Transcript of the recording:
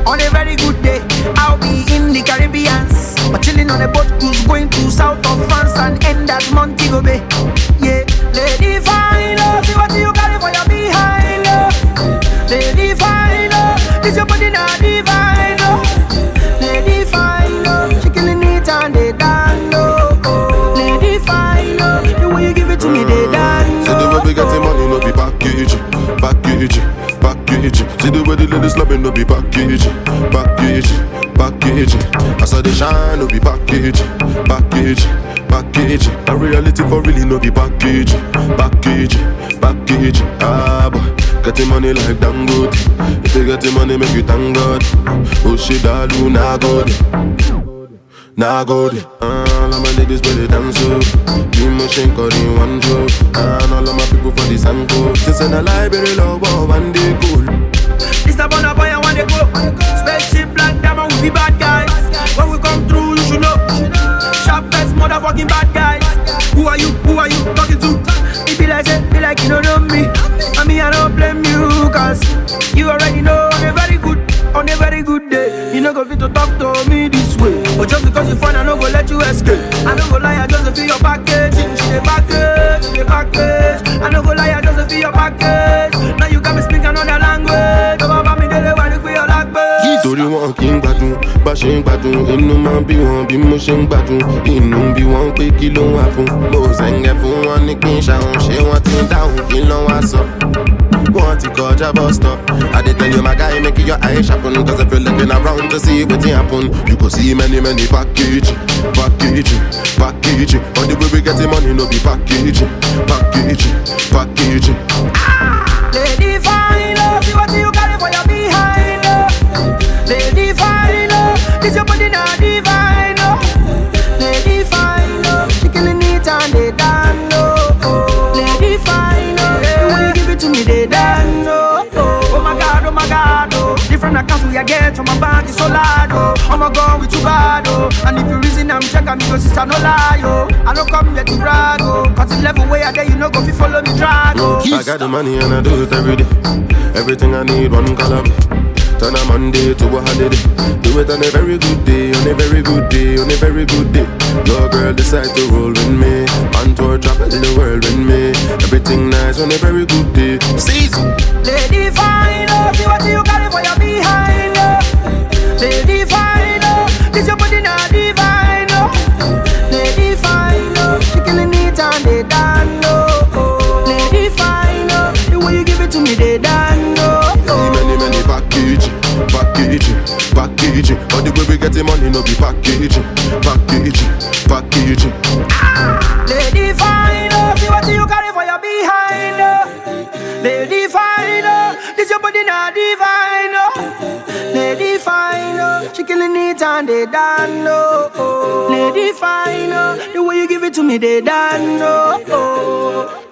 On a very good day, I'll be in the Caribbean, or chilling on a boat cruise going to south of France and end at Montego Bay. Yeah, lady fine, oh, see what you got for your behind, oh. Lady fine, oh, this your body now divine, oh. Lady fine, oh, she killing it and they dance, oh. Lady fine, oh, the way you give it to me, they dance. So the way we get the money, no be package. See the way the ladies love me, no be package. I saw the shine, no be package. A reality for really, no be package. Ah, boy, get the money like Dangote. If you get the money, make you thank God. Oh shit, I do not go there. All of my ladies better dance up. Give me shank or in one joke. And all of my people for the Sanko. This in the library, love, one day cool. This the Burna Boy, I wanna go. Spaceship Black Diamond, we be bad guys. When we come through, you should know. Sharpest motherfucking bad guys. Who are you talking to? It be like you don't know me. I mean, I don't blame you, cause you already know on a very good day. You know go fit to talk to me this way. But just because you find I no go let you escape. I no go lie, I just feel your package. She the package. I no go lie, I just feel your package. Now you got me speaking another language. Baba me dele wa ni pe your language. Torí wọn kì í gbádùn, bá ṣe ń gbádùn, inú máa ń bí wọn bí mo ṣe ń gbádùn, inú bí wọn pé kí ló ń wá fún. Mo ṣẹ̀ǹgẹ̀ fún wọn ní kí n ṣàwọn, ṣé wọ́n ti ń dáhùn kí ló ń wá sọ. Want to call your bus stop. I did tell you my guy make your eyes sharpen. Cause if you're looking around to see what's happen, you could see many package. On the way we get the money, no be package. Lady fine, oh, see what you got for your behind, oh. Lady fine, oh, this your body now divine, oh. Lady fine, oh, she killing it and they dance, oh. Lady fine, oh, when you give it to me, they dance, oh. Oh my God, oh. Different accounts we get from my bank is so large, oh. I'm a gun with you bad, oh. And if you reason I'm checking me, cause it's a no lie, oh. I don't come here to brag, oh. Cause the level way I get, you know, go fi follow me drag, oh. I got the money and I do it every day. Everything I need, one color. Turn a Monday to a holiday. Do it on a very good day, on a very good day. Your girl decide to roll with me. On tour, travel the world with me. Everything nice on a very good day. Season. Lady fine, oh, see what you got for your behind, oh. Lady fine, oh, this your body now divine, oh. Lady fine, oh, she killing it and they dance, oh. Lady fine, oh, the way you give it to me, they dance, oh. Many package. All the way we get the money, no be package. Lady fine, oh, see what you got for your behind, oh. Lady fine, oh, this your body now divine, oh. Lady fine, oh, she killing it and they dance, oh. Lady fine, oh, the way you give it to me, they dance, oh.